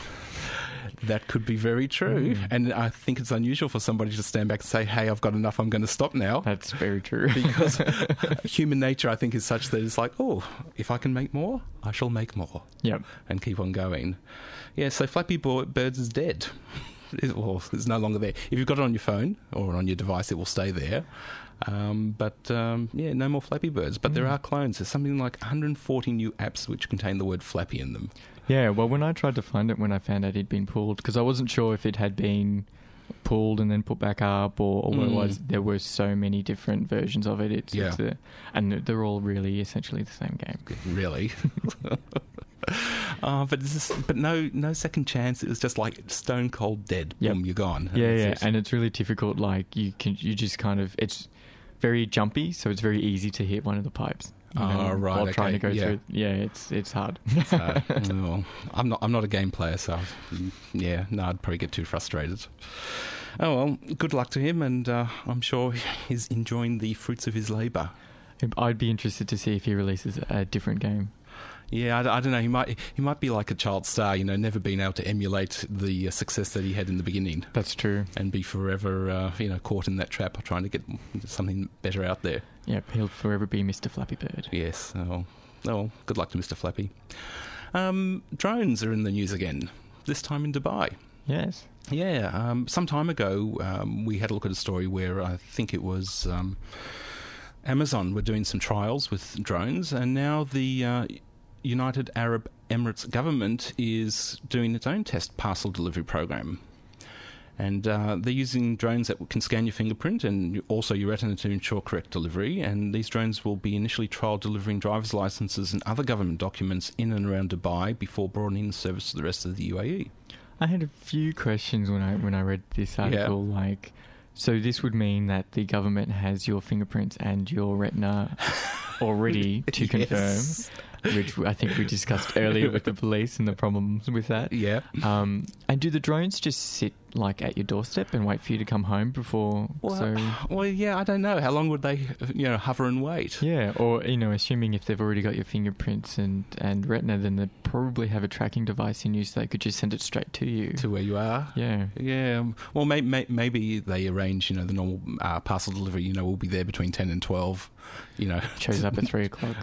That could be very true. Mm. And I think it's unusual for somebody to stand back and say, hey, I've got enough, I'm going to stop now. That's very true. Because human nature, I think, is such that it's like, oh, if I can make more, I shall make more. Yep. And keep on going. Yeah, so Flappy Birds is dead. It, well, it's no longer there. If you've got it on your phone or on your device, it will stay there. Um, but, um, yeah, no more Flappy Birds. But mm. there are clones. There's something like one hundred forty new apps which contain the word Flappy in them. Yeah, well, when I tried to find it, when I found out it'd been pulled, because I wasn't sure if it had been pulled and then put back up, or, or what mm. it was. There were so many different versions of it. It's, yeah. it's a, and they're all really essentially the same game. Really? Oh, but this is, but no no second chance. It was just like stone cold dead. Yep. Boom, you're gone. Yeah, That's yeah, it. and it's really difficult. Like you can, you just kind of, it's very jumpy, so it's very easy to hit one of the pipes. You Oh, know, right, While trying to go okay, yeah. through, yeah, it's it's hard. So, well, I'm not. I'm not a game player, so yeah, no, I'd probably get too frustrated. Oh well, good luck to him, and uh, I'm sure he's enjoying the fruits of his labour. I'd be interested to see if he releases a different game. Yeah, I, I don't know. He might. He might be like a child star, you know, never being able to emulate the uh, success that he had in the beginning, That's true. and be forever, uh, you know, caught in that trap of trying to get something better out there. Yeah, he'll forever be Mister Flappy Bird. Yes. Oh, well, oh well, good luck to Mister Flappy. Um, drones are in the news again. This time in Dubai. Yes. Yeah, um, some time ago um, we had a look at a story where I think it was um, Amazon were doing some trials with drones, and now the uh, United Arab Emirates government is doing its own test parcel delivery program. And uh, they're using drones that can scan your fingerprint and also your retina to ensure correct delivery. And these drones will be initially trialled delivering driver's licenses and other government documents in and around Dubai before broadening the service to the rest of the U A E. I had a few questions when I when I read this article. Yeah. Like, so this would mean that the government has your fingerprints and your retina already to confirm, Yes. which I think we discussed earlier with the police and the problems with that. Yeah. Um, and do the drones just sit like at your doorstep and wait for you to come home before? Well, so well, yeah, I don't know. How long would they, you know, hover and wait? yeah, or you know, assuming if they've already got your fingerprints and and retina, then they probably have a tracking device in you, so they could just send it straight to you. To where you are? Yeah. Yeah. um, Well, may, may, maybe they arrange, you know, the normal uh, parcel delivery, you know, we'll be there between ten and twelve, you know. Shows up at three o'clock.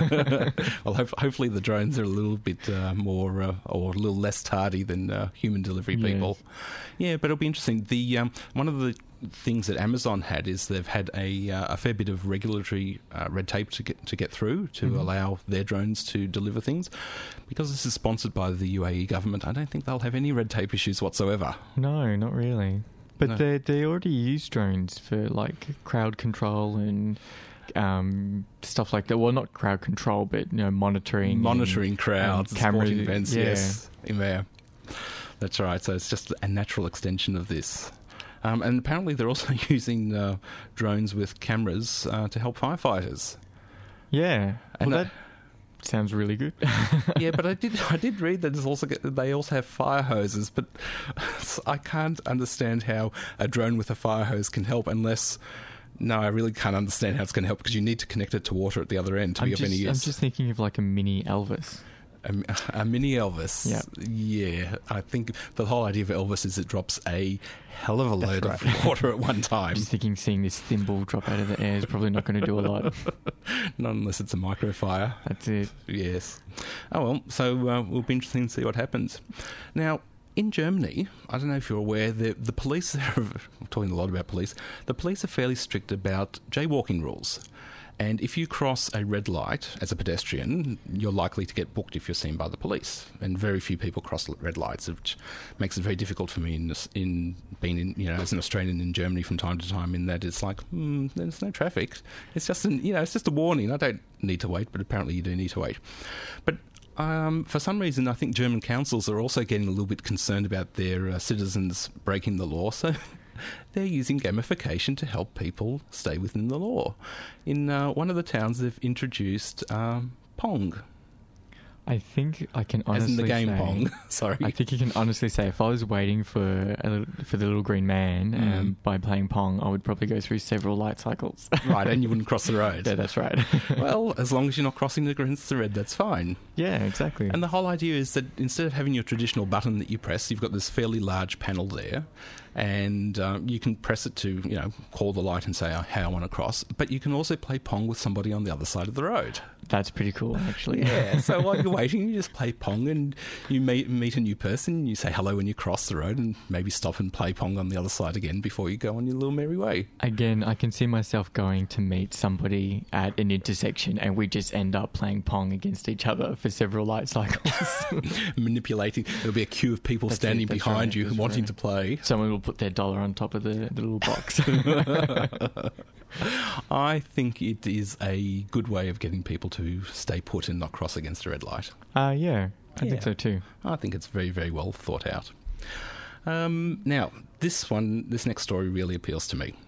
Well, ho- hopefully the drones are a little bit uh, more uh, or a little less tardy than uh, human delivery Yes. people. Yeah, but it'll be interesting. The um, one of the things that Amazon had is they've had a, uh, a fair bit of regulatory uh, red tape to get to get through to Mhm. allow their drones to deliver things. Because this is sponsored by the U A E government, I don't think they'll have any red tape issues whatsoever. No, not really. But No. they they already use drones for like crowd control and um, stuff like that. Well, not crowd control, but you know, monitoring, and- Monitoring crowds, and sporting cameras, events, yeah. yes. Yeah. That's right. So it's just a natural extension of this. Um, and apparently they're also using uh, drones with cameras uh, to help firefighters. Yeah. And well, uh, that sounds really good. Yeah, but I did I did read that there's also they also have fire hoses, but I can't understand how a drone with a fire hose can help unless. No, I really can't understand how it's going to help because you need to connect it to water at the other end to I'm be just, of any use. I'm just thinking of like a mini Elvis. A, a mini Elvis. Yeah. Yeah. I think the whole idea of Elvis is it drops a hell of a That's load right. of water at one I'm time. just thinking seeing this thimble drop out of the air is probably not going to do a lot. Not unless it's a microfire. That's it. Yes. Oh, well, so uh, we'll be interesting to see what happens. Now, in Germany, I don't know if you're aware, the, the police, I'm talking a lot about police, the police are fairly strict about jaywalking rules. And if you cross a red light as a pedestrian, you're likely to get booked if you're seen by the police. And very few people cross red lights, which makes it very difficult for me in, this, in being, in, you know, as an Australian in Germany from time to time. In that it's like, hmm, there's no traffic. It's just, an, you know, it's just a warning. I don't need to wait, but apparently you do need to wait. But um, for some reason, I think German councils are also getting a little bit concerned about their uh, citizens breaking the law. So they're using gamification to help people stay within the law. In uh, one of the towns, they've introduced um, Pong, I think I can honestly as in the game say, Pong. Sorry. I think you can honestly say if I was waiting for a little, for the little green man Mm. um, by playing Pong, I would probably go through several light cycles. Right, and you wouldn't cross the road. Yeah, that's right. Well, as long as you're not crossing against the red, that's fine. Yeah, exactly. And the whole idea is that instead of having your traditional button that you press, you've got this fairly large panel there, and um, you can press it to, you know, call the light and say, oh, hey, I want to cross. But you can also play Pong with somebody on the other side of the road. That's pretty cool, actually. Yeah, so while you're waiting, you just play Pong and you meet, meet a new person, you say hello when you cross the road and maybe stop and play Pong on the other side again before you go on your little merry way. Again, I can see myself going to meet somebody at an intersection and we just end up playing Pong against each other for several light cycles. Manipulating. There'll be a queue of people That's standing it, that's behind right, you that's wanting right. to play. Someone will put their dollar on top of the, the little box. I think it is a good way of getting people to stay put and not cross against a red light. Uh, yeah, I Yeah. think so too. I think it's very, very well thought out. Um, now, this one, this next story really appeals to me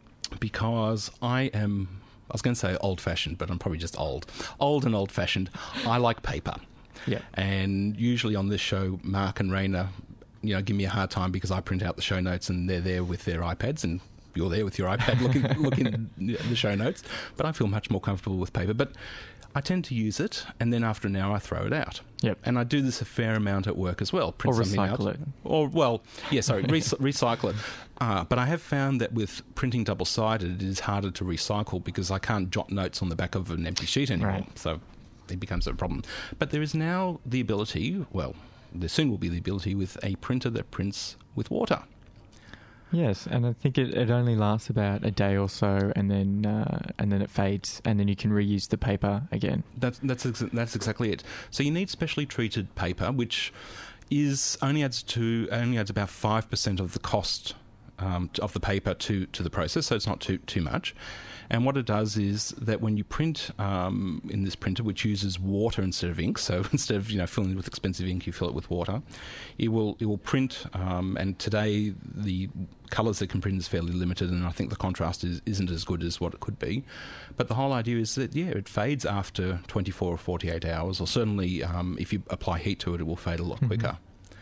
because I am, I was going to say old-fashioned, but I'm probably just old. Old and old-fashioned. I like paper. Yeah. And usually on this show, Mark and Raina, you know, give me a hard time because I print out the show notes and they're there with their iPads and you're there with your iPad looking looking at the show notes. But I feel much more comfortable with paper. But I tend to use it, and then after an hour I throw it out. Yep. And I do this a fair amount at work as well. Print Or something recycle out. it. Or, well, yeah, sorry, re- recycle it. Uh, but I have found that with printing double-sided, it is harder to recycle because I can't jot notes on the back of an empty sheet anymore. Right. So it becomes a problem. But there is now the ability, well, there soon will be the ability with a printer that prints with water. Yes, and I think it, it only lasts about a day or so, and then uh, and then it fades, and then you can reuse the paper again. That's that's ex- that's exactly it. So you need specially treated paper, which is only adds to only adds about five percent of the cost um, of the paper to, to the process. So it's not too too much. And what it does is that when you print um, in this printer, which uses water instead of ink, so instead of you know filling it with expensive ink, you fill it with water. It will it will print. Um, and today the colours that can print is fairly limited, and I think the contrast is, isn't as good as what it could be. But the whole idea is that yeah, it fades after twenty-four or forty-eight hours, or certainly um, if you apply heat to it, it will fade a lot Mm-hmm. quicker.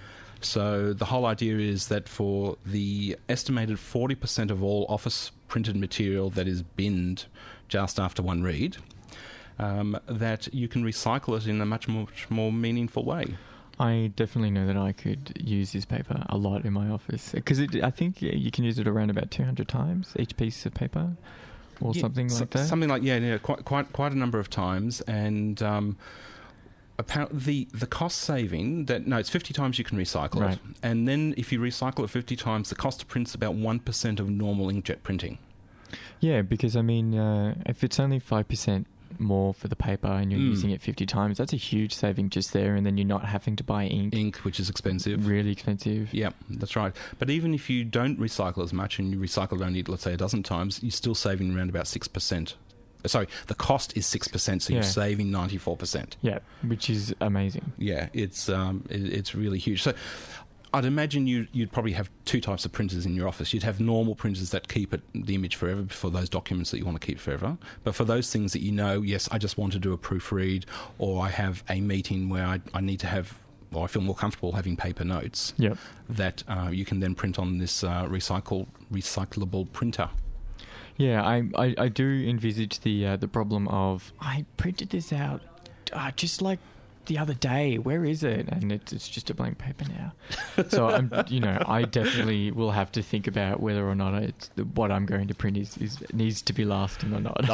So the whole idea is that for the estimated forty percent of all office printed material that is binned just after one read, um, that you can recycle it in a much, much more meaningful way. I definitely know that I could use this paper a lot in my office because I think you can use it around about two hundred times each piece of paper, or Yeah, something so- like that. Something like yeah, yeah, quite quite quite a number of times, and um, apparently the the cost saving that no, it's fifty times you can recycle Right. it, and then if you recycle it fifty times, the cost to print is about one percent of normal inkjet printing. Yeah, because I mean, uh, if it's only five percent more for the paper and you're Mm. using it fifty times, that's a huge saving just there, and then you're not having to buy ink. Ink, which is expensive. Really expensive. Yeah, that's right. But even if you don't recycle as much and you recycle it only, let's say, a dozen times, you're still saving around about six percent. Sorry, the cost is six percent, so Yeah. you're saving ninety-four percent. Yeah, which is amazing. Yeah, it's um, it, it's really huge. So I'd imagine you, you'd probably have two types of printers in your office. You'd have normal printers that keep it, the image forever for those documents that you want to keep forever. But for those things that you know, yes, I just want to do a proofread, or I have a meeting where I, I need to have, or I feel more comfortable having paper notes, Yep. that uh, you can then print on this uh, recycle recyclable printer. Yeah, I, I, I do envisage the uh, the problem of I printed this out uh, just like the other day. Where is it? And it's it's just a blank paper now. So I'm you know I definitely will have to think about whether or not it's the, what I'm going to print is, is needs to be lasting or not.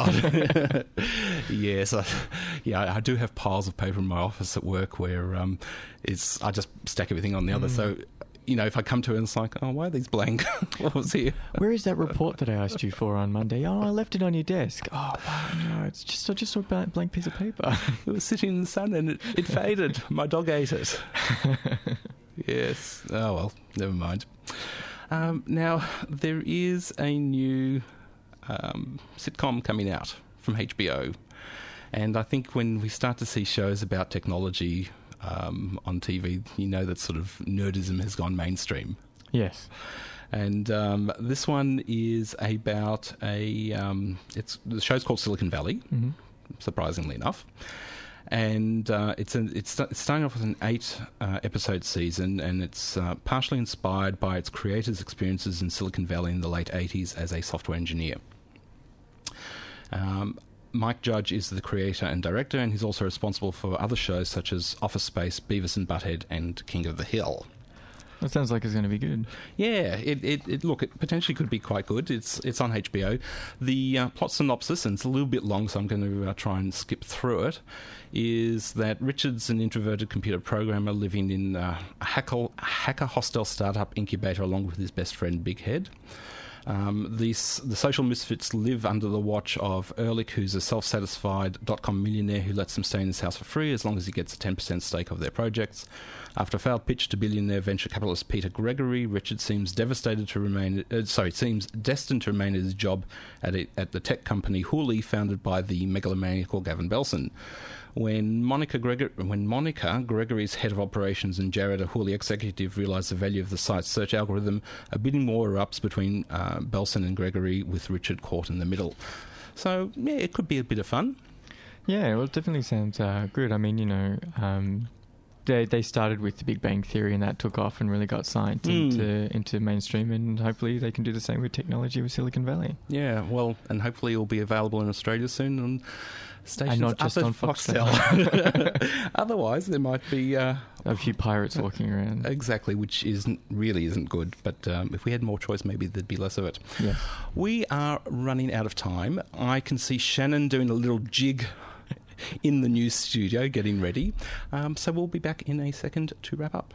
Yes, I, yeah, I do have piles of paper in my office at work where um, it's I just stack everything on the other. So, you know, if I come to it and it's like, oh, why are these blank? What was here? Where is that report that I asked you for on Monday? Oh, I left it on your desk. Oh, wow, no, it's just I just saw a blank blank piece of paper. It was sitting in the sun and it, it faded. My dog ate it. Yes. Oh, well, never mind. Um, now, there is a new um, sitcom coming out from H B O. And I think when we start to see shows about technology um, on T V, you know that sort of nerdism has gone mainstream. Yes. And um, this one is about a... Um, it's the show's called Silicon Valley, Mm-hmm. surprisingly enough. And uh, it's, an, it's it's starting off with an eight uh, episode season, and it's uh, partially inspired by its creators' experiences in Silicon Valley in the late eighties as a software engineer. Um, Mike Judge is the creator and director, and he's also responsible for other shows such as Office Space, Beavis and Butthead, and King of the Hill. That sounds like it's going to be good. Yeah, it, it, it look, it potentially could be quite good. It's it's on H B O. The uh, plot synopsis, and it's a little bit long, so I'm going to uh, try and skip through it, is that Richard's an introverted computer programmer living in uh, a hacker, hacker hostel startup incubator along with his best friend Big Head. Um, these, the social misfits live under the watch of Ehrlich, who's a self-satisfied dot-com millionaire who lets them stay in his house for free as long as he gets a ten percent stake of their projects. After a failed pitch to billionaire venture capitalist Peter Gregory, Richard seems devastated to remain. Uh, sorry, seems destined to remain at his job at a, at the tech company Hooli, founded by the megalomaniacal Gavin Belson. When Monica, Gregor- when Monica, Gregory's head of operations, and Jared, a Hooli executive, realise the value of the site's search algorithm, a bidding war erupts between uh, Belson and Gregory, with Richard caught in the middle. So, yeah, it could be a bit of fun. Yeah, well, it definitely sounds uh, good. I mean, you know, um, they they started with The Big Bang Theory, and that took off and really got science mm. into into mainstream, and hopefully they can do the same with technology with Silicon Valley. Yeah, well, and hopefully it'll be available in Australia soon, and stations and not just up on at Foxtel. Otherwise, there might be uh, a few pirates walking around. Exactly, which isn't really isn't good. But um, if we had more choice, maybe there'd be less of it. Yeah. We are running out of time. I can see Shannon doing a little jig in the news studio, getting ready. Um, so we'll be back in a second to wrap up.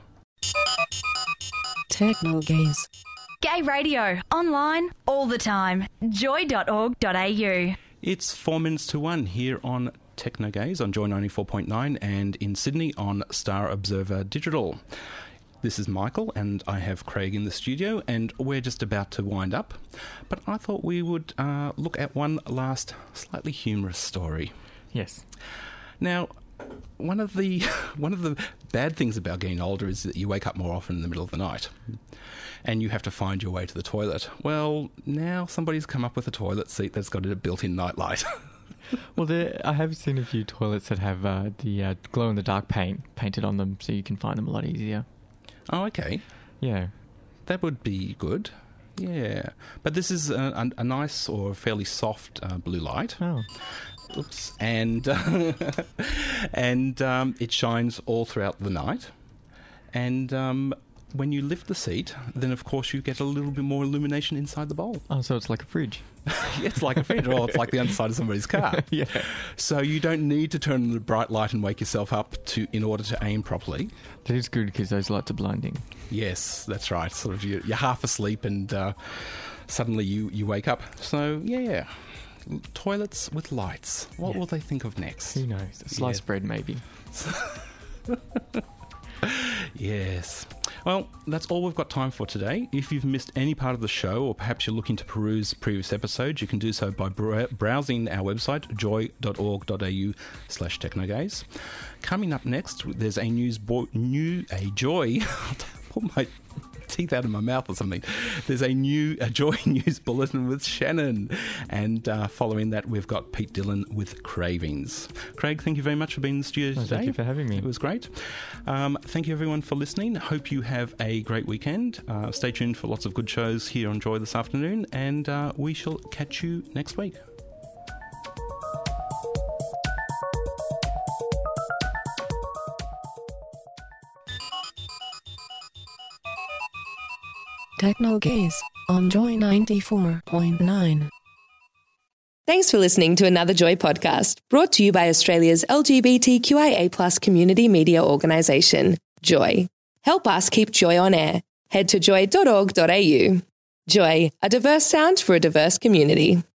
Techno Gaze. Gay radio, online, all the time. joy dot org dot a u. It's four minutes to one here on Techno Gaze on Joy ninety-four point nine and in Sydney on Star Observer Digital. This is Michael, and I have Craig in the studio, and we're just about to wind up. But I thought we would uh, look at one last slightly humorous story. Yes. Now, one of the one of the bad things about getting older is that you wake up more often in the middle of the night, and you have to find your way to the toilet. Well, now somebody's come up with a toilet seat that's got a built-in nightlight. Well, there, I have seen a few toilets that have uh, the uh, glow-in-the-dark paint painted on them, so you can find them a lot easier. Oh, okay. Yeah. That would be good. Yeah. But this is a, a, a nice or fairly soft uh, blue light. Oh. Oops. And, uh, and um, it shines all throughout the night. And um, when you lift the seat, then of course you get a little bit more illumination inside the bowl. Oh, so it's like a fridge. It's like a fridge, or it's like the underside of somebody's car. Yeah. So you don't need to turn on the bright light and wake yourself up to in order to aim properly. That is good because those lights are blinding. Yes, that's right. Sort of you're, you're half asleep and uh, suddenly you, you wake up. So, yeah. Toilets with lights. What yeah. will they think of next? Who knows? Sliced yeah. bread, maybe. Yes. Well, that's all we've got time for today. If you've missed any part of the show, or perhaps you're looking to peruse previous episodes, you can do so by br- browsing our website, joy dot org dot a u slash technogaze. Coming up next, there's a news bo- new a joy. Pull my teeth out of my mouth or something. There's a new a Joy News Bulletin with Shannon, and uh, following that we've got Pete Dillon with Cravings. Craig, thank you very much for being in the studio oh, today. Thank you for having me. It was great. Um, thank you everyone for listening. Hope you have a great weekend. Uh, stay tuned for lots of good shows here on Joy this afternoon, and uh, we shall catch you next week. Techno Gaze on Joy ninety-four point nine. Thanks for listening to another Joy podcast, brought to you by Australia's L G B T Q I A plus community media organisation, Joy. Help us keep Joy on air. Head to joy dot org dot a u. Joy, a diverse sound for a diverse community.